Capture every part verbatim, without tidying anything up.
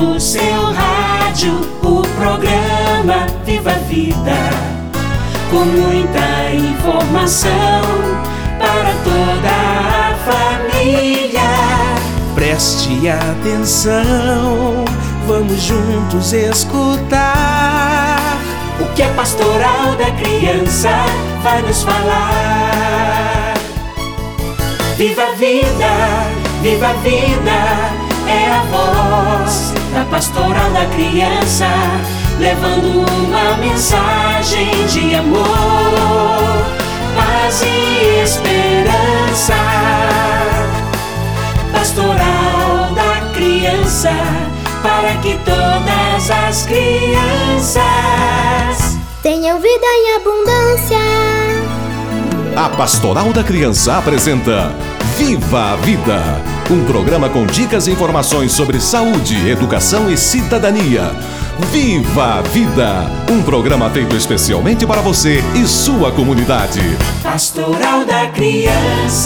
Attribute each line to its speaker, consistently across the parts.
Speaker 1: no seu rádio o programa Viva a Vida, com muita informação para toda a família.
Speaker 2: Preste atenção, vamos juntos escutar
Speaker 1: o que a Pastoral da Criança vai nos falar. Viva a vida, viva a vida, é a voz da Pastoral da Criança, levando uma mensagem de amor, paz e esperança. Pastoral da Criança, para que todas as crianças
Speaker 3: tenham vida em abundância.
Speaker 4: A Pastoral da Criança apresenta Viva a Vida, um programa com dicas e informações sobre saúde, educação e cidadania. Viva a Vida, um programa feito especialmente para você e sua comunidade.
Speaker 1: Pastoral da Criança.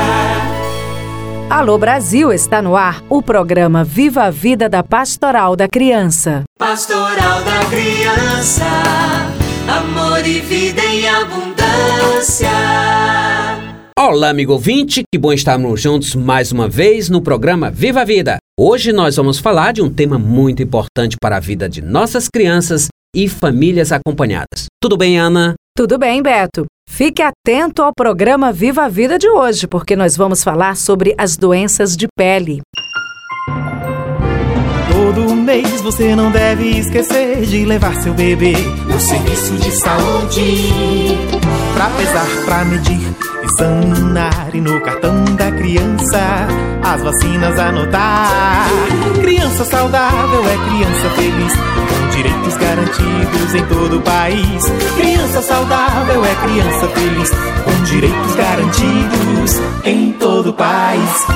Speaker 5: Alô Brasil, está no ar o programa Viva a Vida da Pastoral da Criança.
Speaker 1: Pastoral da Criança, amor e vida em abundância.
Speaker 6: Olá, amigo ouvinte, que bom estarmos juntos mais uma vez no programa Viva a Vida. Hoje nós vamos falar de um tema muito importante para a vida de nossas crianças e famílias acompanhadas. Tudo bem, Ana?
Speaker 5: Tudo bem, Beto. Fique atento ao programa Viva a Vida de hoje, porque nós vamos falar sobre as doenças de pele.
Speaker 7: Todo mês você não deve esquecer de levar seu bebê
Speaker 1: no serviço de saúde,
Speaker 7: pra pesar, pra medir, examinar e no cartão da criança as vacinas anotar. Criança saudável é criança feliz, com direitos garantidos em todo o país. Criança saudável é criança feliz, com direitos garantidos em todo o país.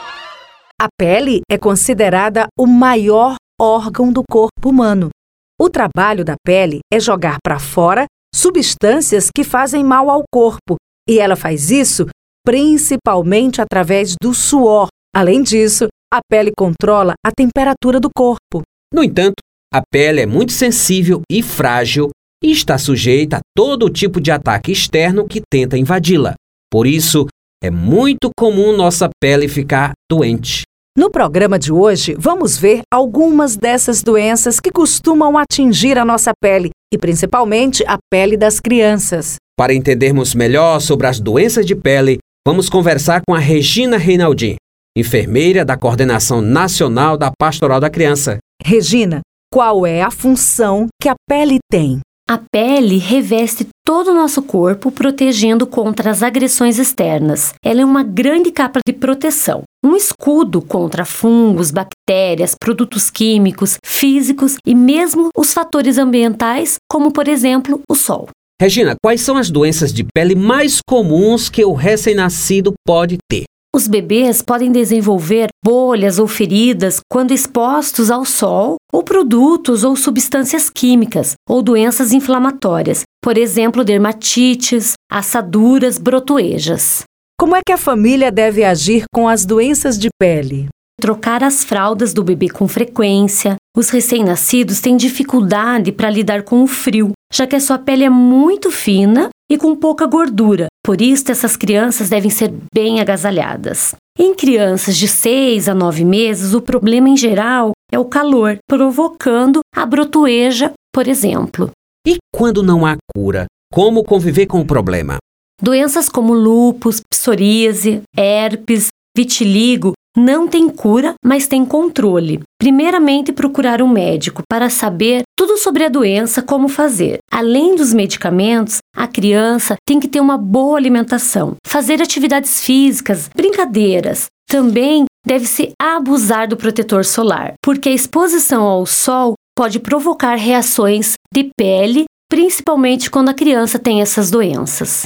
Speaker 5: A pele é considerada o maior órgão do corpo humano. O trabalho da pele é jogar para fora substâncias que fazem mal ao corpo, e ela faz isso principalmente através do suor. Além disso, a pele controla a temperatura do corpo.
Speaker 6: No entanto, a pele é muito sensível e frágil e está sujeita a todo tipo de ataque externo que tenta invadi-la. Por isso, é muito comum nossa pele ficar doente.
Speaker 5: No programa de hoje, vamos ver algumas dessas doenças que costumam atingir a nossa pele, e principalmente a pele das crianças.
Speaker 6: Para entendermos melhor sobre as doenças de pele, vamos conversar com a Regina Reinaldin, enfermeira da Coordenação Nacional da Pastoral da Criança.
Speaker 5: Regina, qual é a função que a pele tem?
Speaker 8: A pele reveste todo o nosso corpo, protegendo contra as agressões externas. Ela é uma grande capa de proteção, um escudo contra fungos, bactérias, produtos químicos, físicos e mesmo os fatores ambientais, como, por exemplo, o sol.
Speaker 6: Regina, quais são as doenças de pele mais comuns que o recém-nascido pode ter?
Speaker 8: Os bebês podem desenvolver bolhas ou feridas quando expostos ao sol, ou produtos ou substâncias químicas, ou doenças inflamatórias, por exemplo, dermatites, assaduras, brotoejas.
Speaker 5: Como é que a família deve agir com as doenças de pele?
Speaker 8: Trocar as fraldas do bebê com frequência. Os recém-nascidos têm dificuldade para lidar com o frio, já que a sua pele é muito fina e com pouca gordura. Por isso, essas crianças devem ser bem agasalhadas. Em crianças de seis a nove meses, o problema em geral é o calor, provocando a brotoeja, por exemplo.
Speaker 6: E quando não há cura, como conviver com o problema?
Speaker 8: Doenças como lúpus, psoríase, herpes, vitiligo não têm cura, mas têm controle. Primeiramente, procurar um médico para saber tudo sobre a doença, como fazer. Além dos medicamentos, a criança tem que ter uma boa alimentação, fazer atividades físicas, brincadeiras. Também deve-se abusar do protetor solar, porque a exposição ao sol pode provocar reações de pele, principalmente quando a criança tem essas doenças.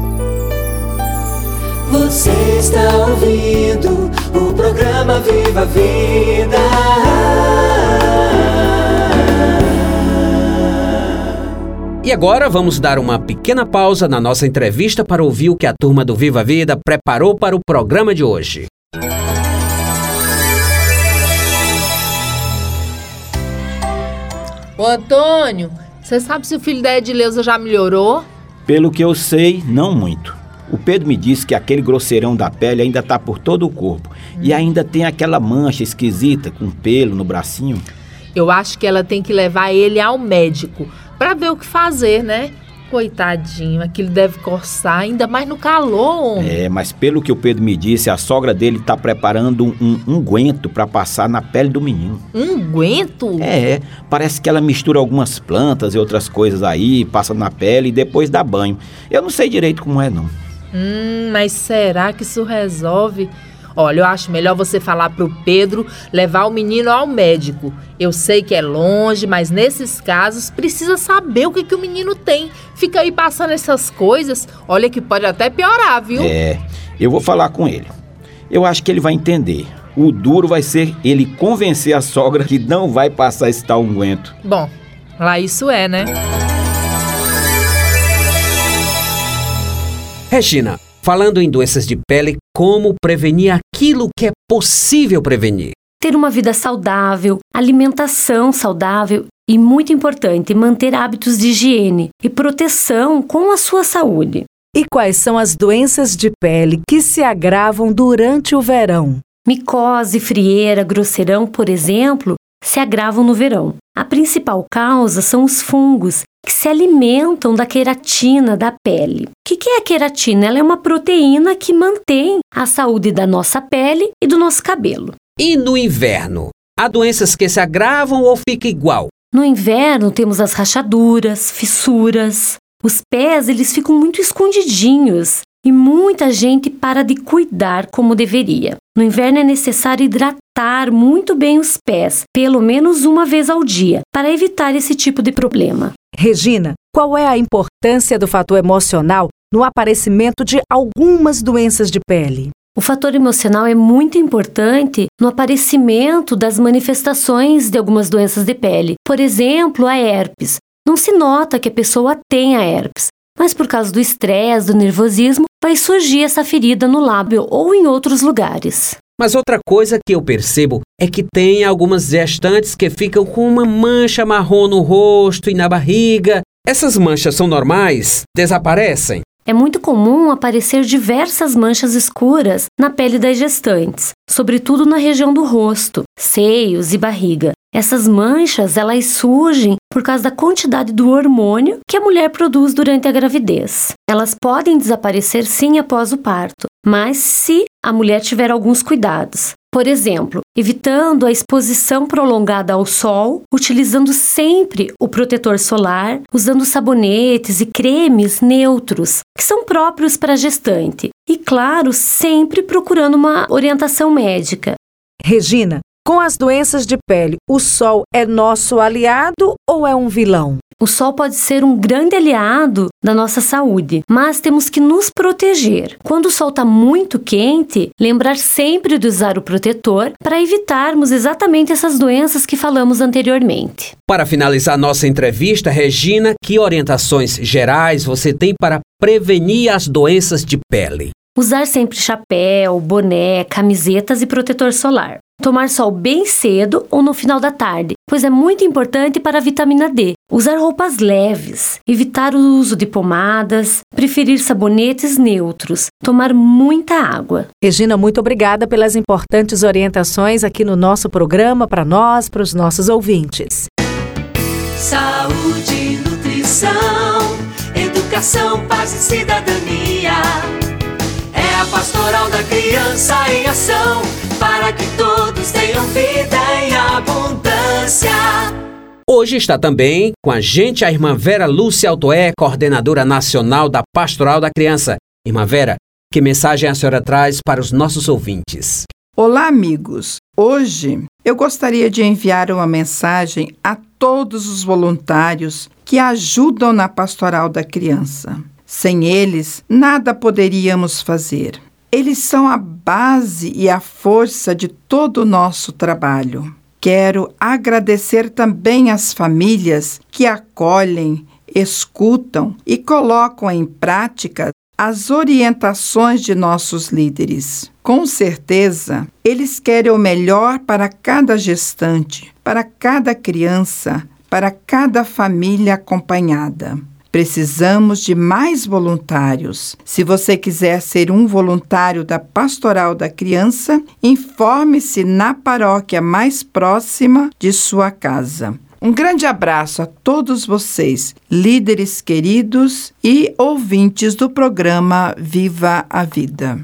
Speaker 1: Você está ouvindo o programa Viva a Vida.
Speaker 6: E agora vamos dar uma pequena pausa na nossa entrevista para ouvir o que a turma do Viva a Vida preparou para o programa de hoje.
Speaker 9: Ô, Antônio, você sabe se o filho da Edileuza já melhorou?
Speaker 10: Pelo que eu sei, não muito. O Pedro me disse que aquele grosseirão da pele ainda tá por todo o corpo. Hum. E ainda tem aquela mancha esquisita com pelo no bracinho.
Speaker 9: Eu acho que ela tem que levar ele ao médico pra ver o que fazer, né? Coitadinho, aquilo deve coçar, ainda mais no calor, homem.
Speaker 10: É, mas pelo que o Pedro me disse, a sogra dele tá preparando um, um unguento pra passar na pele do menino.
Speaker 9: Unguento?
Speaker 10: É, parece que ela mistura algumas plantas e outras coisas aí, passa na pele e depois dá banho. Eu não sei direito como é, não.
Speaker 9: Hum, mas será que isso resolve? Olha, eu acho melhor você falar pro Pedro levar o menino ao médico. Eu sei que é longe, mas nesses casos precisa saber o que, que o menino tem. Fica aí passando essas coisas, olha que pode até piorar, viu?
Speaker 10: É, eu vou falar com ele. Eu acho que ele vai entender. O duro vai ser ele convencer a sogra que não vai passar esse tal unguento.
Speaker 9: Bom, lá isso é, né?
Speaker 6: Regina, falando em doenças de pele, como prevenir aquilo que é possível prevenir?
Speaker 8: Ter uma vida saudável, alimentação saudável e, muito importante, manter hábitos de higiene e proteção com a sua saúde.
Speaker 5: E quais são as doenças de pele que se agravam durante o verão?
Speaker 8: Micose, frieira, grosseirão, por exemplo, se agravam no verão. A principal causa são os fungos, que se alimentam da queratina da pele. O que, que é a queratina? Ela é uma proteína que mantém a saúde da nossa pele e do nosso cabelo.
Speaker 6: E no inverno? Há doenças que se agravam ou fica igual?
Speaker 8: No inverno temos as rachaduras, fissuras. Os pés, eles ficam muito escondidinhos e muita gente para de cuidar como deveria. No inverno é necessário hidratar muito bem os pés, pelo menos uma vez ao dia, para evitar esse tipo de problema.
Speaker 5: Regina, qual é a importância do fator emocional no aparecimento de algumas doenças de pele?
Speaker 8: O fator emocional é muito importante no aparecimento das manifestações de algumas doenças de pele. Por exemplo, a herpes. Não se nota que a pessoa tem a herpes, mas por causa do estresse, do nervosismo, vai surgir essa ferida no lábio ou em outros lugares.
Speaker 6: Mas outra coisa que eu percebo é que tem algumas gestantes que ficam com uma mancha marrom no rosto e na barriga. Essas manchas são normais? Desaparecem?
Speaker 8: É muito comum aparecer diversas manchas escuras na pele das gestantes, sobretudo na região do rosto, seios e barriga. Essas manchas, elas surgem por causa da quantidade do hormônio que a mulher produz durante a gravidez. Elas podem desaparecer sim após o parto, mas se a mulher tiver alguns cuidados. Por exemplo, evitando a exposição prolongada ao sol, utilizando sempre o protetor solar, usando sabonetes e cremes neutros, que são próprios para a gestante. E, claro, sempre procurando uma orientação médica.
Speaker 5: Regina, com as doenças de pele, o sol é nosso aliado ou é um vilão?
Speaker 8: O sol pode ser um grande aliado da nossa saúde, mas temos que nos proteger. Quando o sol está muito quente, lembrar sempre de usar o protetor para evitarmos exatamente essas doenças que falamos anteriormente.
Speaker 6: Para finalizar nossa entrevista, Regina, que orientações gerais você tem para prevenir as doenças de pele?
Speaker 8: Usar sempre chapéu, boné, camisetas e protetor solar. Tomar sol bem cedo ou no final da tarde, pois é muito importante para a vitamina D. Usar roupas leves, evitar o uso de pomadas, preferir sabonetes neutros, tomar muita água.
Speaker 5: Regina, muito obrigada pelas importantes orientações aqui no nosso programa para nós, para os nossos ouvintes.
Speaker 1: Saúde, nutrição, educação, paz e cidadania. É a Pastoral da Criança em ação, para que todos tenham vida em abundância.
Speaker 6: Hoje está também com a gente a irmã Vera Lúcia Altoé, coordenadora nacional da Pastoral da Criança. Irmã Vera, que mensagem a senhora traz para os nossos ouvintes?
Speaker 11: Olá, amigos. Hoje eu gostaria de enviar uma mensagem a todos os voluntários que ajudam na Pastoral da Criança. Sem eles, nada poderíamos fazer. Eles são a base e a força de todo o nosso trabalho. Quero agradecer também às famílias que acolhem, escutam e colocam em prática as orientações de nossos líderes. Com certeza, eles querem o melhor para cada gestante, para cada criança, para cada família acompanhada. Precisamos de mais voluntários. Se você quiser ser um voluntário da Pastoral da Criança, informe-se na paróquia mais próxima de sua casa. Um grande abraço a todos vocês, líderes queridos e ouvintes do programa Viva a Vida.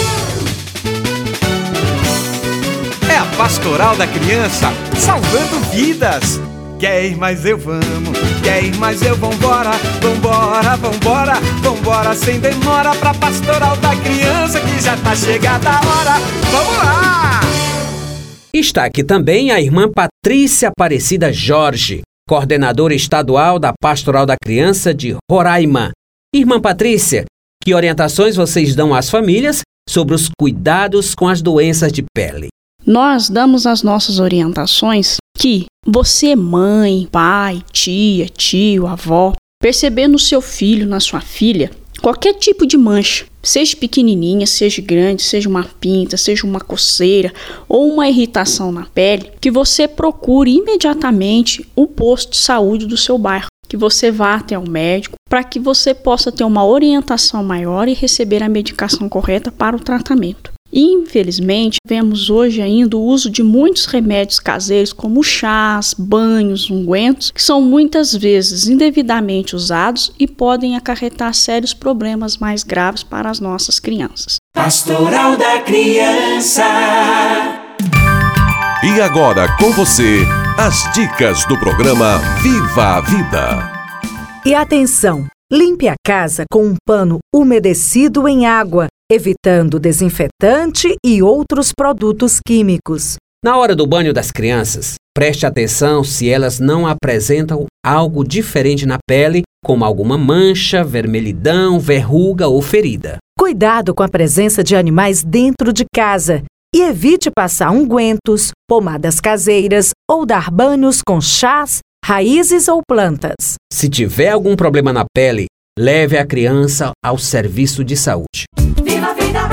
Speaker 12: É a Pastoral da Criança, salvando vidas. Quer ir, mas eu vamos. Quer ir, mas eu vambora. Vambora, vambora, vambora sem demora pra Pastoral da Criança, que já tá chegada a hora. Vamos lá!
Speaker 6: Está aqui também a irmã Patrícia Aparecida Jorge, coordenadora estadual da Pastoral da Criança de Roraima. Irmã Patrícia, que orientações vocês dão às famílias sobre os cuidados com as doenças de pele?
Speaker 13: Nós damos as nossas orientações que você, mãe, pai, tia, tio, avó, perceber no seu filho, na sua filha, qualquer tipo de mancha, seja pequenininha, seja grande, seja uma pinta, seja uma coceira ou uma irritação na pele, que você procure imediatamente o posto de saúde do seu bairro, que você vá até o médico para que você possa ter uma orientação maior e receber a medicação correta para o tratamento. Infelizmente, vemos hoje ainda o uso de muitos remédios caseiros, como chás, banhos, ungüentos, que são muitas vezes indevidamente usados e podem acarretar sérios problemas mais graves para as nossas crianças.
Speaker 1: Pastoral da Criança.
Speaker 4: E agora com você, as dicas do programa Viva a Vida.
Speaker 5: E atenção, limpe a casa com um pano umedecido em água, evitando desinfetante e outros produtos químicos.
Speaker 6: Na hora do banho das crianças, preste atenção se elas não apresentam algo diferente na pele, como alguma mancha, vermelhidão, verruga ou ferida.
Speaker 5: Cuidado com a presença de animais dentro de casa e evite passar ungüentos, pomadas caseiras ou dar banhos com chás, raízes ou plantas.
Speaker 6: Se tiver algum problema na pele, leve a criança ao serviço de saúde.
Speaker 1: Viva a vida!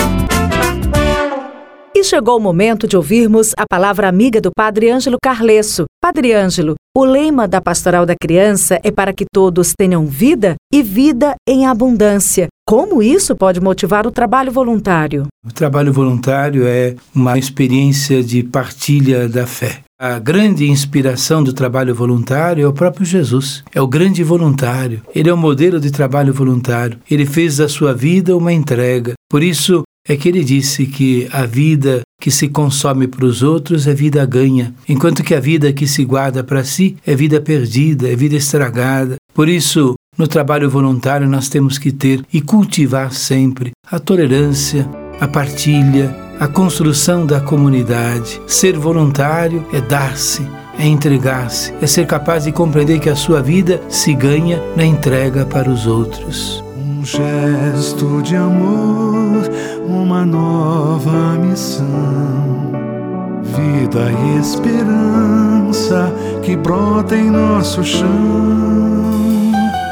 Speaker 5: E chegou o momento de ouvirmos a palavra amiga do Padre Ângelo Carlesso. Padre Ângelo, o lema da Pastoral da Criança é para que todos tenham vida e vida em abundância. Como isso pode motivar o trabalho voluntário?
Speaker 14: O trabalho voluntário é uma experiência de partilha da fé. A grande inspiração do trabalho voluntário é o próprio Jesus. É o grande voluntário. Ele é o modelo de trabalho voluntário. Ele fez da sua vida uma entrega. Por isso é que ele disse que a vida que se consome para os outros é vida ganha, enquanto que a vida que se guarda para si é vida perdida, é vida estragada. Por isso, no trabalho voluntário nós temos que ter e cultivar sempre a tolerância, a partilha, a construção da comunidade. Ser voluntário é dar-se, é entregar-se, é ser capaz de compreender que a sua vida se ganha na entrega para os outros.
Speaker 15: Um gesto de amor, uma nova missão, vida e esperança que brota em nosso chão.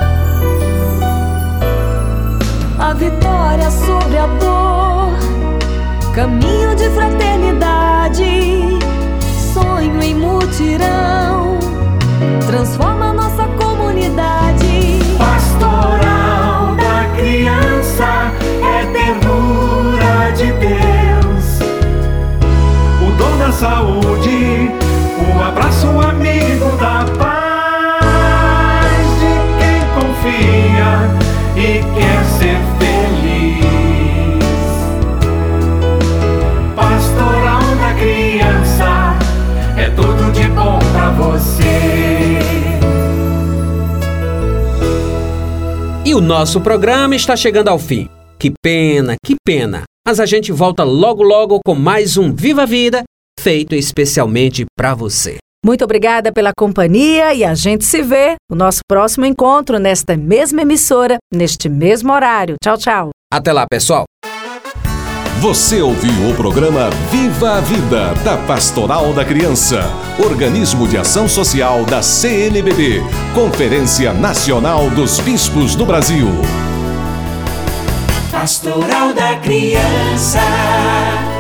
Speaker 16: A vitória sobre a dor, caminho de fraternidade, sonho em mutirão, transforma nossa comunidade. Pastoral da Criança é ternura de Deus,
Speaker 15: o dom da saúde, o abraço amigo da paz de quem confia e quer ser feliz. Pastoral da Criança é tudo de bom pra você.
Speaker 6: E o nosso programa está chegando ao fim. Que pena, que pena. Mas a gente volta logo logo com mais um Viva a Vida, feito especialmente para você.
Speaker 5: Muito obrigada pela companhia e a gente se vê no nosso próximo encontro nesta mesma emissora, neste mesmo horário. Tchau, tchau.
Speaker 6: Até lá, pessoal.
Speaker 4: Você ouviu o programa Viva a Vida, da Pastoral da Criança, organismo de ação social da C N B B, Conferência Nacional dos Bispos do Brasil.
Speaker 1: Pastoral da Criança.